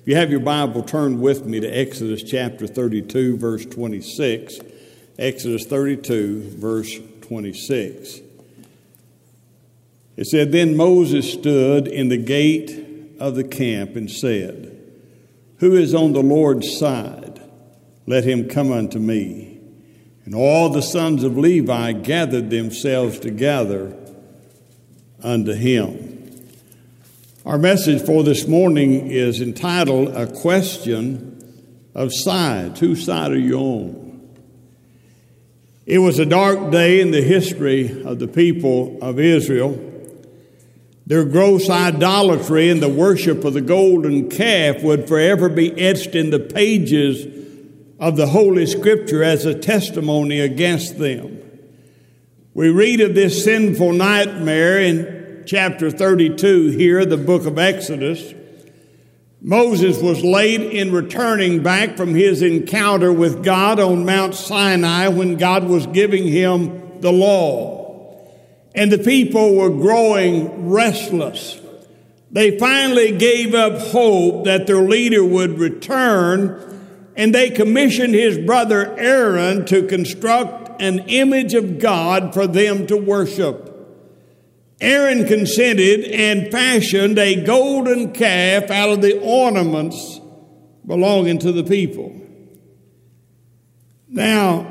If you have your Bible, turn with me to Exodus chapter 32, verse 26. Exodus 32, verse 26. It said, "Then Moses stood in the gate of the camp and said, Who is on the Lord's side? Let him come unto me. And all the sons of Levi gathered themselves together unto him." Our message for this morning is entitled, A Question of Sides. Whose side are you on? It was a dark day in the history of the people of Israel. Their gross idolatry and the worship of the golden calf would forever be etched in the pages of the Holy Scripture as a testimony against them. We read of this sinful nightmare in chapter 32 here, the book of Exodus. Moses was late in returning back from his encounter with God on Mount Sinai when God was giving him the law. And the people were growing restless. They finally gave up hope that their leader would return, and they commissioned his brother Aaron to construct an image of God for them to worship. Aaron consented and fashioned a golden calf out of the ornaments belonging to the people. Now,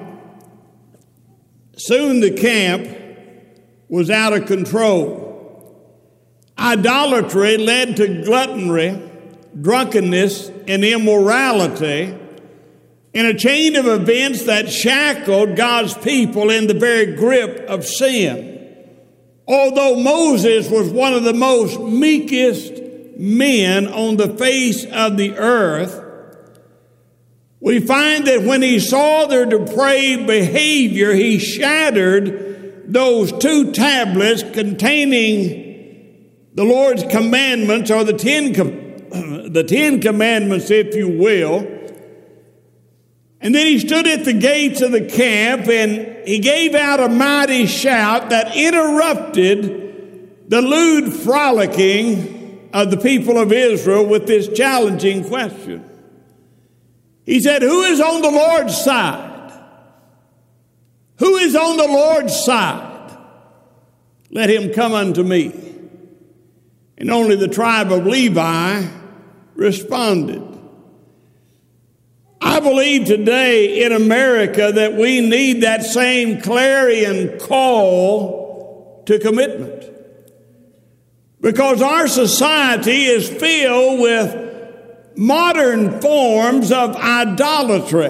soon the camp was out of control. Idolatry led to gluttony, drunkenness, and immorality in a chain of events that shackled God's people in the very grip of sin. Although Moses was one of the most meekest men on the face of the earth, we find that when he saw their depraved behavior, he shattered those two tablets containing the Lord's commandments, or the Ten Commandments, if you will. And then he stood at the gates of the camp and he gave out a mighty shout that interrupted the lewd frolicking of the people of Israel with this challenging question. He said, Who is on the Lord's side? Who is on the Lord's side? Let him come unto me. And only the tribe of Levi responded. I believe today in America that we need that same clarion call to commitment. Because our society is filled with modern forms of idolatry.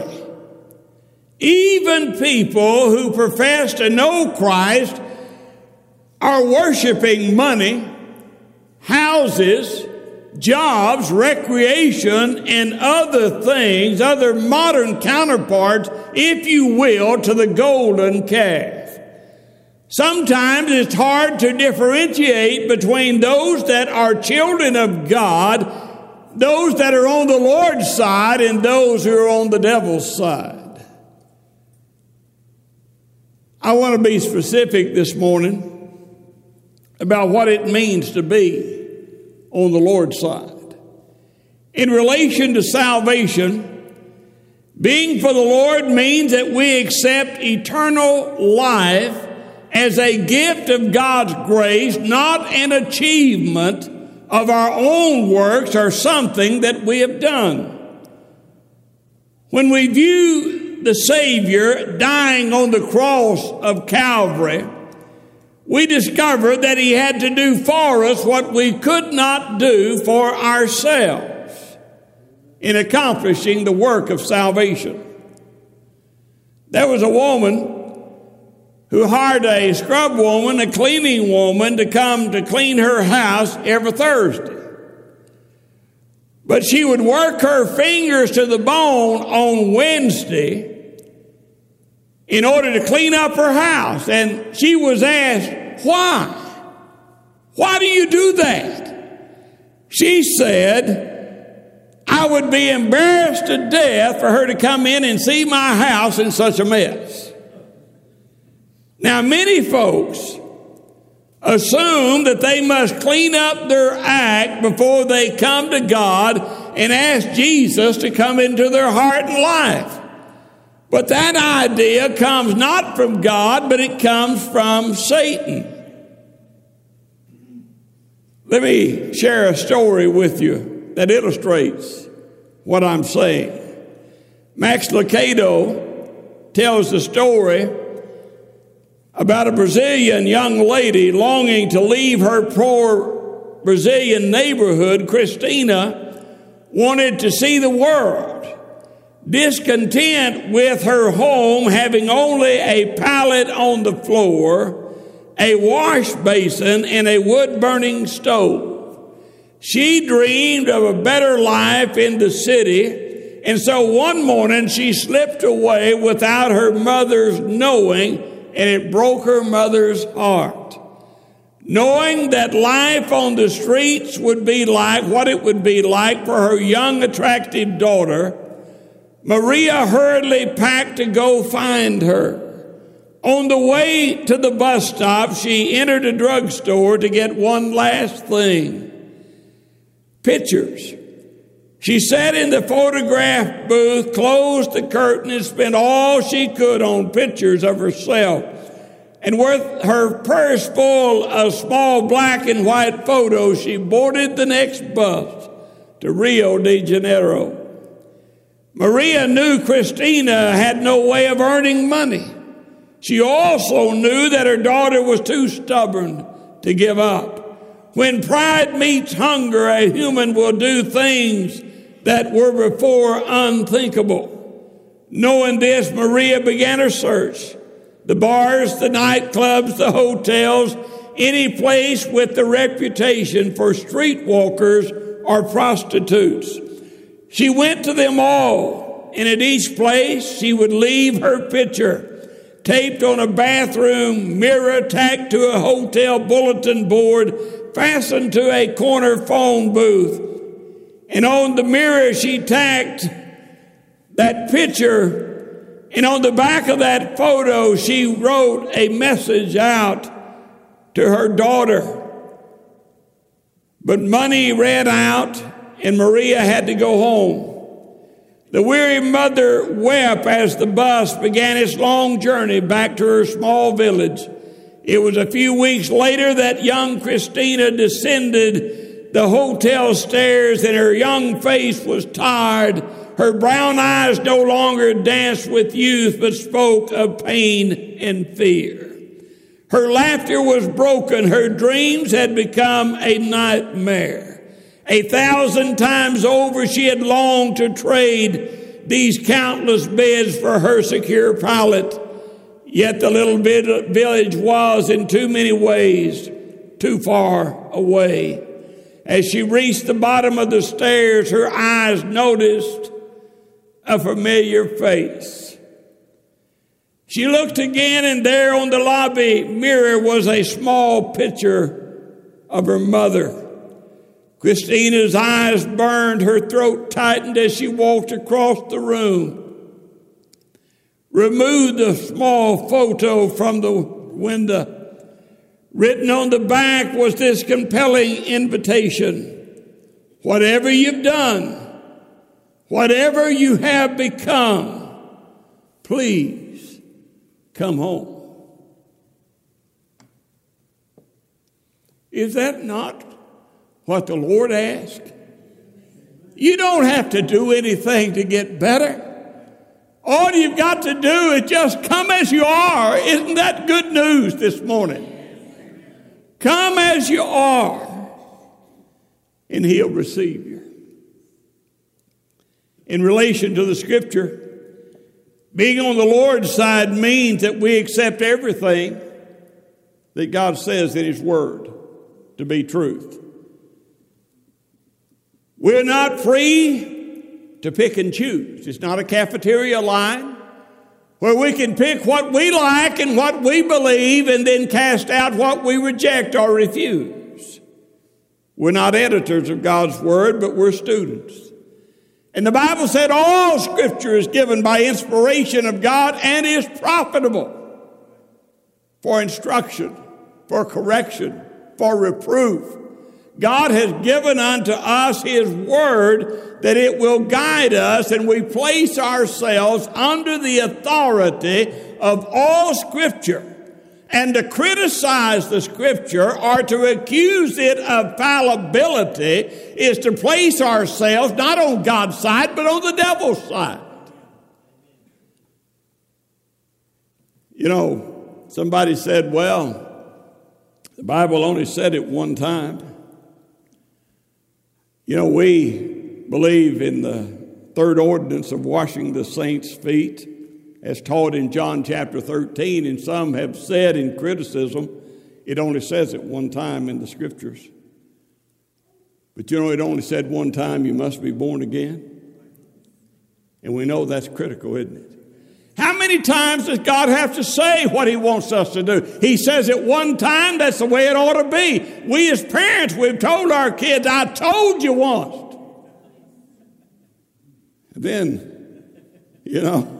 Even people who profess to know Christ are worshiping money, houses, jobs, recreation, and other things, other modern counterparts, if you will, to the golden calf. Sometimes it's hard to differentiate between those that are children of God, those that are on the Lord's side, and those who are on the devil's side. I want to be specific this morning about what it means to be on the Lord's side. In relation to salvation, being for the Lord means that we accept eternal life as a gift of God's grace, not an achievement of our own works or something that we have done. When we view the Savior dying on the cross of Calvary, we discover that he had to do for us what we could not do for ourselves in accomplishing the work of salvation. There was a woman who hired a scrub woman, a cleaning woman, to come to clean her house every Thursday. But she would work her fingers to the bone on Wednesday in order to clean up her house. And she was asked, why? Why do you do that? She said, I would be embarrassed to death for her to come in and see my house in such a mess. Now, many folks assume that they must clean up their act before they come to God and ask Jesus to come into their heart and life. But that idea comes not from God, but it comes from Satan. Let me share a story with you that illustrates what I'm saying. Max Lucado tells the story about a Brazilian young lady longing to leave her poor Brazilian neighborhood. Christina wanted to see the world. Discontent with her home having only a pallet on the floor, a wash basin, and a wood-burning stove. She dreamed of a better life in the city, and so one morning she slipped away without her mother's knowing, and it broke her mother's heart. Knowing that life on the streets would be like what it would be like for her young, attractive daughter, Maria hurriedly packed to go find her. On the way to the bus stop, she entered a drugstore to get one last thing: pictures. She sat in the photograph booth, closed the curtain, and spent all she could on pictures of herself. And with her purse full of small black and white photos, she boarded the next bus to Rio de Janeiro. Maria knew Christina had no way of earning money. She also knew that her daughter was too stubborn to give up. When pride meets hunger, a human will do things that were before unthinkable. Knowing this, Maria began her search. The bars, the nightclubs, the hotels, any place with the reputation for streetwalkers or prostitutes. She went to them all, and at each place she would leave her picture, taped on a bathroom mirror, tacked to a hotel bulletin board, fastened to a corner phone booth. And on the mirror she tacked that picture, and on the back of that photo she wrote a message out to her daughter. But money ran out, and Maria had to go home. The weary mother wept as the bus began its long journey back to her small village. It was a few weeks later that young Christina descended the hotel stairs, and her young face was tired. Her brown eyes no longer danced with youth, but spoke of pain and fear. Her laughter was broken. Her dreams had become a nightmare. 1,000 times over she had longed to trade these countless beds for her secure pallet. Yet the little village was in too many ways too far away. As she reached the bottom of the stairs, her eyes noticed a familiar face. She looked again, and there on the lobby mirror was a small picture of her mother. Christina's eyes burned, her throat tightened as she walked across the room, removed the small photo from the window. Written on the back was this compelling invitation: whatever you've done, whatever you have become, please come home. Is that not what the Lord asked? You don't have to do anything to get better. All you've got to do is just come as you are. Isn't that good news this morning? Come as you are, and He'll receive you. In relation to the Scripture, being on the Lord's side means that we accept everything that God says in His Word to be truth. We're not free to pick and choose. It's not a cafeteria line where we can pick what we like and what we believe and then cast out what we reject or refuse. We're not editors of God's Word, but we're students. And the Bible said all Scripture is given by inspiration of God and is profitable for instruction, for correction, for reproof. God has given unto us His Word that it will guide us, and we place ourselves under the authority of all Scripture. And to criticize the Scripture or to accuse it of fallibility is to place ourselves not on God's side, but on the devil's side. You know, somebody said, well, the Bible only said it one time. You know, we believe in the third ordinance of washing the saints' feet, as taught in John chapter 13, and some have said in criticism, it only says it one time in the Scriptures. But you know, it only said one time, you must be born again. And we know that's critical, isn't it? How many times does God have to say what He wants us to do? He says it one time, that's the way it ought to be. We as parents, we've told our kids, I told you once. And then, you know,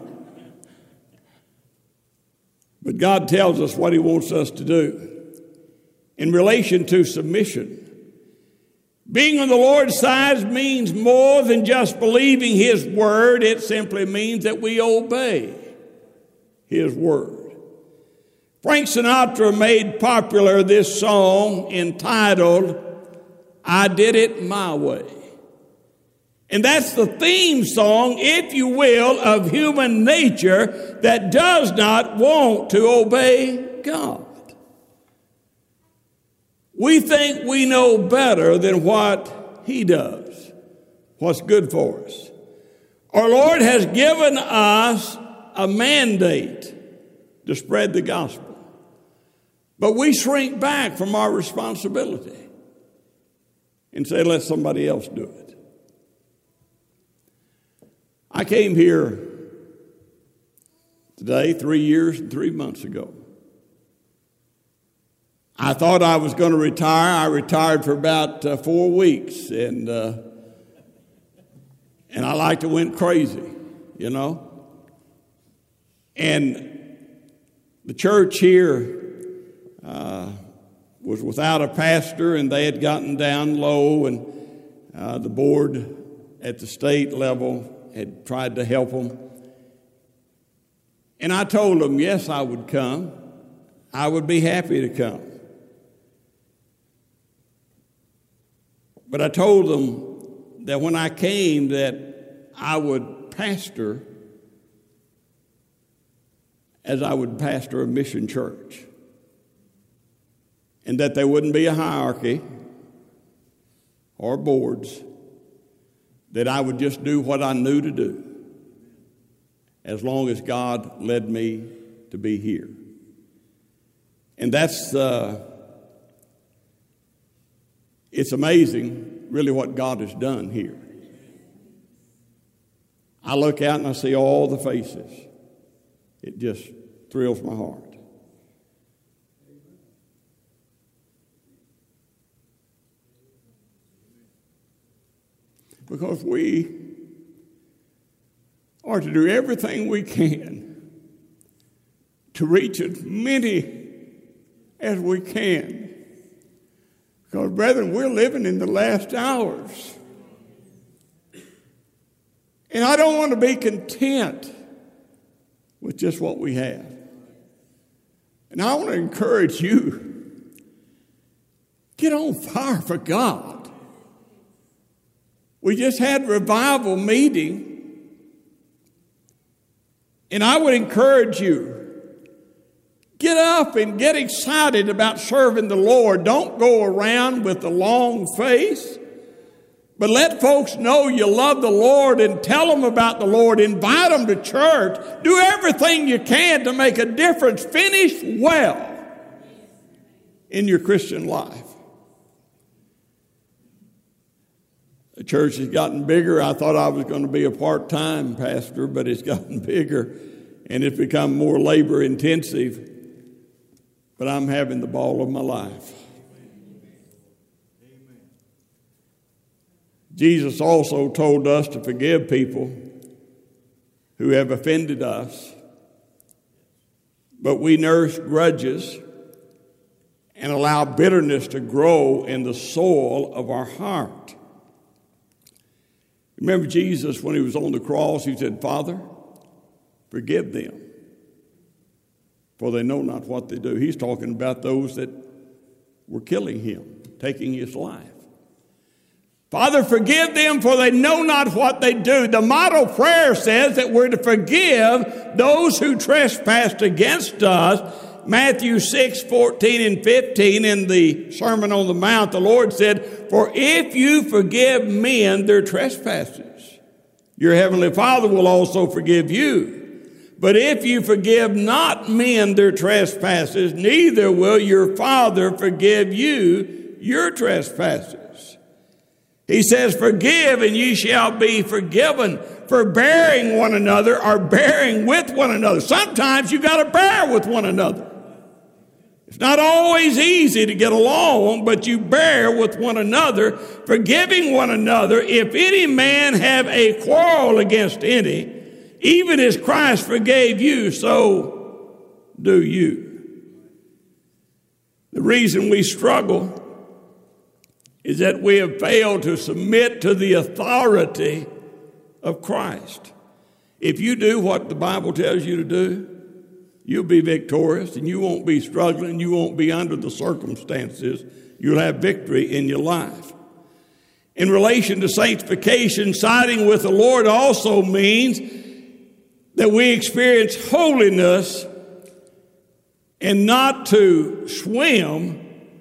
but God tells us what He wants us to do. In relation to submission, being on the Lord's side means more than just believing His Word. It simply means that we obey His Word. Frank Sinatra made popular this song entitled, I Did It My Way. And that's the theme song, if you will, of human nature that does not want to obey God. We think we know better than what He does, what's good for us. Our Lord has given us a mandate to spread the gospel, but we shrink back from our responsibility and say, let somebody else do it. I came here today 3 years and 3 months ago. I thought I was going to retire. I retired for about 4 weeks, and I like to went crazy, you know. And the church here was without a pastor, and they had gotten down low, and the board at the state level had tried to help them. And I told them, yes, I would come. I would be happy to come. But I told them that when I came that I would pastor as I would pastor a mission church. And that there wouldn't be a hierarchy or boards, that I would just do what I knew to do as long as God led me to be here. And that's, it's amazing really what God has done here. I look out and I see all the faces. It just thrills my heart. Because we are to do everything we can to reach as many as we can. Because, brethren, we're living in the last hours. And I don't want to be content with just what we have. And I want to encourage you, get on fire for God. We just had revival meeting, and I would encourage you, get up and get excited about serving the Lord. Don't go around with a long face, but let folks know you love the Lord and tell them about the Lord. Invite them to church. Do everything you can to make a difference. Finish well in your Christian life. The church has gotten bigger. I thought I was going to be a part-time pastor, but it's gotten bigger, and it's become more labor-intensive. But I'm having the ball of my life. Jesus also told us to forgive people who have offended us, but we nurse grudges and allow bitterness to grow in the soil of our heart. Remember Jesus, when he was on the cross, he said, Father, forgive them, for they know not what they do. He's talking about those that were killing him, taking his life. Father, forgive them, for they know not what they do. The model prayer says that we're to forgive those who trespassed against us. Matthew 6:14 and 15 in the Sermon on the Mount, the Lord said, for if you forgive men their trespasses, your heavenly Father will also forgive you. But if you forgive not men their trespasses, neither will your Father forgive you your trespasses. He says, forgive and ye shall be forgiven, forbearing one another or bearing with one another. Sometimes you got to bear with one another. It's not always easy to get along, but you bear with one another, forgiving one another. If any man have a quarrel against any, even as Christ forgave you, so do you. The reason we struggle is that we have failed to submit to the authority of Christ. If you do what the Bible tells you to do, you'll be victorious, and you won't be struggling. You won't be under the circumstances. You'll have victory in your life. In relation to sanctification, siding with the Lord also means that we experience holiness and not to swim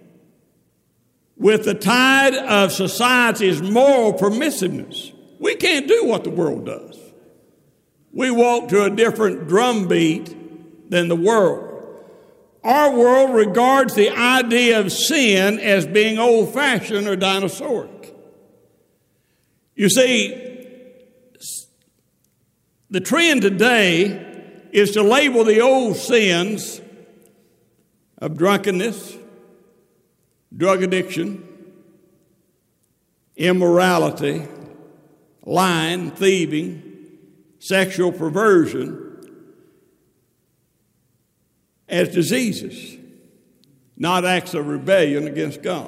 with the tide of society's moral permissiveness. We can't do what the world does. We walk to a different drumbeat than the world. Our world regards the idea of sin as being old-fashioned or dinosauric. You see, the trend today is to label the old sins of drunkenness, drug addiction, immorality, lying, thieving, sexual perversion as diseases, not acts of rebellion against God.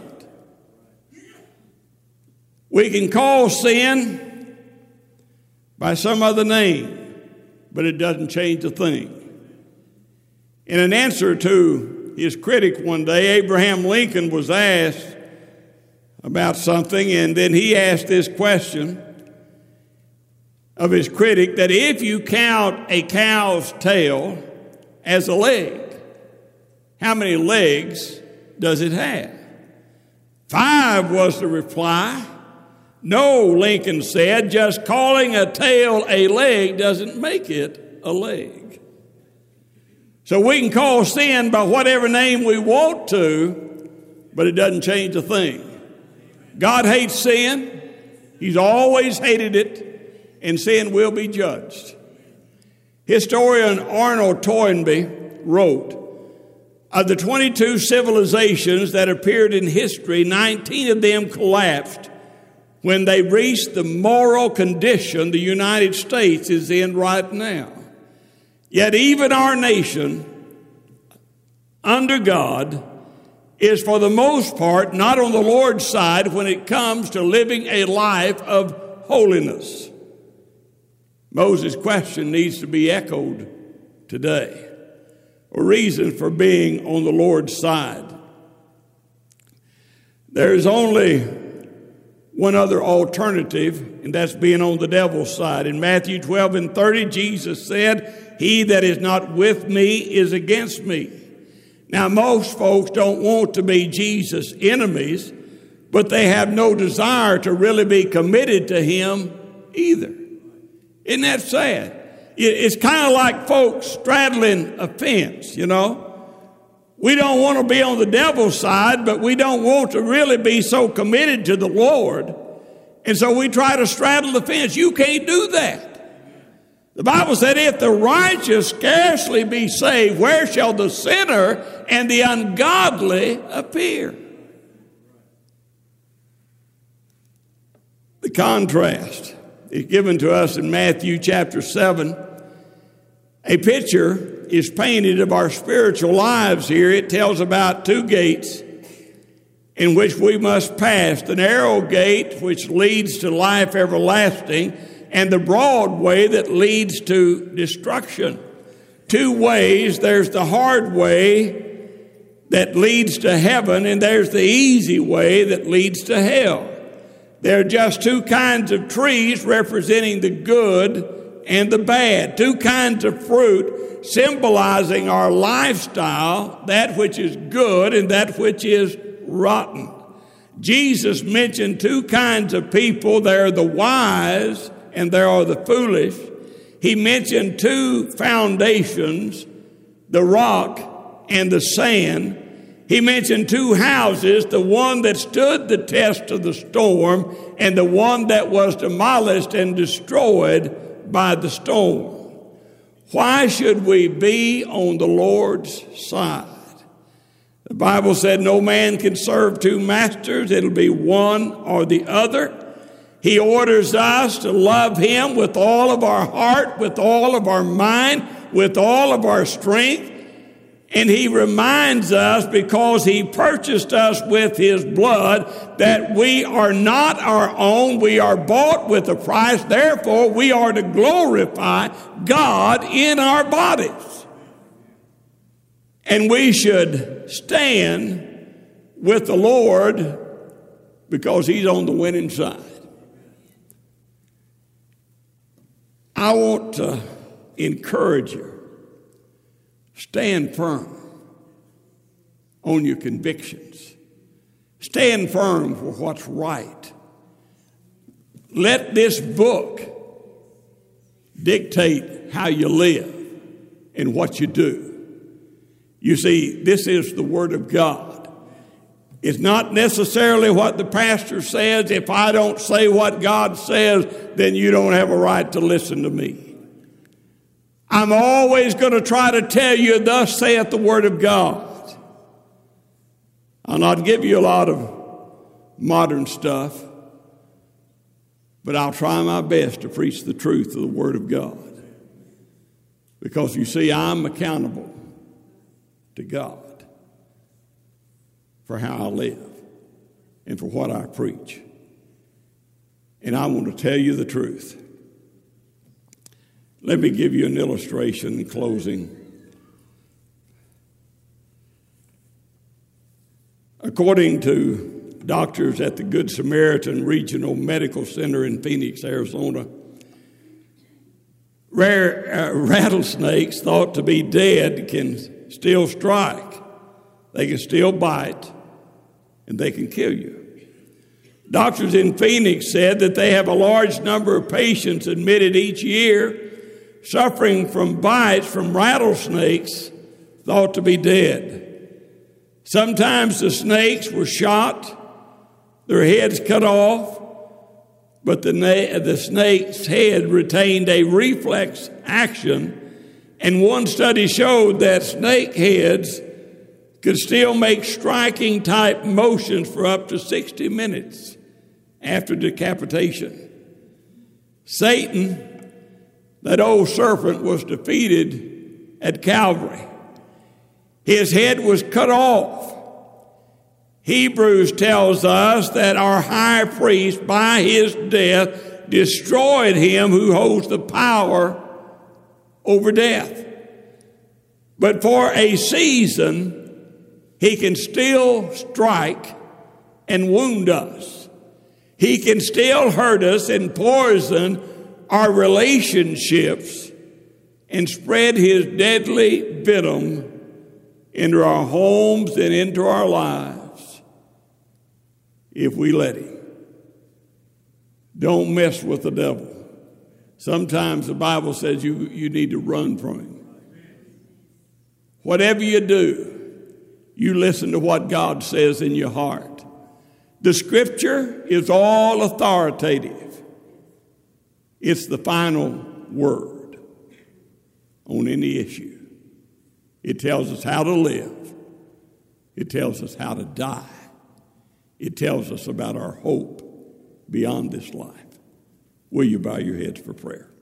We can call sin by some other name, but it doesn't change a thing. In an answer to his critic one day, Abraham Lincoln was asked about something, and then he asked this question of his critic, that if you count a cow's tail as a leg, how many legs does it have? 5 was the reply. No, Lincoln said, just calling a tail a leg doesn't make it a leg. So we can call sin by whatever name we want to, but it doesn't change a thing. God hates sin. He's always hated it, and sin will be judged. Historian Arnold Toynbee wrote, of the 22 civilizations that appeared in history, 19 of them collapsed when they reached the moral condition the United States is in right now. Yet even our nation, under God, is for the most part not on the Lord's side when it comes to living a life of holiness. Moses' question needs to be echoed today. A reason for being on the Lord's side. There's only one other alternative, and that's being on the devil's side. In Matthew 12 and 30, Jesus said, he that is not with me is against me. Now, most folks don't want to be Jesus' enemies, but they have no desire to really be committed to him either. Isn't that sad? It's kind of like folks straddling a fence, you know. We don't want to be on the devil's side, but we don't want to really be so committed to the Lord. And so we try to straddle the fence. You can't do that. The Bible said, if the righteous scarcely be saved, where shall the sinner and the ungodly appear? The contrast is given to us in Matthew chapter 7. A picture is painted of our spiritual lives here. It tells about 2 gates in which we must pass, the narrow gate which leads to life everlasting, and the broad way that leads to destruction. Two ways. There's the hard way that leads to heaven, and there's the easy way that leads to hell. There are just two kinds of trees representing the good and the bad. Two kinds of fruit symbolizing our lifestyle, that which is good and that which is rotten. Jesus mentioned two kinds of people. There are the wise and there are the foolish. He mentioned two foundations, the rock and the sand. He mentioned two houses, the one that stood the test of the storm and the one that was demolished and destroyed by the storm. Why should we be on the Lord's side? The Bible said no man can serve two masters. It'll be one or the other. He orders us to love Him with all of our heart, with all of our mind, with all of our strength. And He reminds us, because He purchased us with His blood, that we are not our own. We are bought with a price. Therefore, we are to glorify God in our bodies. And we should stand with the Lord because He's on the winning side. I want to encourage you. Stand firm on your convictions. Stand firm for what's right. Let this book dictate how you live and what you do. You see, this is the Word of God. It's not necessarily what the pastor says. If I don't say what God says, then you don't have a right to listen to me. I'm always going to try to tell you, thus saith the Word of God. I'll not give you a lot of modern stuff, but I'll try my best to preach the truth of the Word of God. Because you see, I'm accountable to God for how I live and for what I preach. And I want to tell you the truth. Let me give you an illustration in closing. According to doctors at the Good Samaritan Regional Medical Center in Phoenix, Arizona, rare rattlesnakes thought to be dead can still strike. They can still bite, and they can kill you. Doctors in Phoenix said that they have a large number of patients admitted each year suffering from bites from rattlesnakes thought to be dead. Sometimes the snakes were shot, their heads cut off, but the snake's head retained a reflex action, and one study showed that snake heads could still make striking type motions for up to 60 minutes after decapitation. Satan, that old serpent, was defeated at Calvary. His head was cut off. Hebrews tells us that our high priest, by his death, destroyed him who holds the power over death. But for a season, he can still strike and wound us. He can still hurt us and poison our relationships and spread his deadly venom into our homes and into our lives if we let him. Don't mess with the devil. Sometimes the Bible says you need to run from him. Whatever you do, you listen to what God says in your heart. The Scripture is all authoritative. It's the final word on any issue. It tells us how to live. It tells us how to die. It tells us about our hope beyond this life. Will you bow your heads for prayer?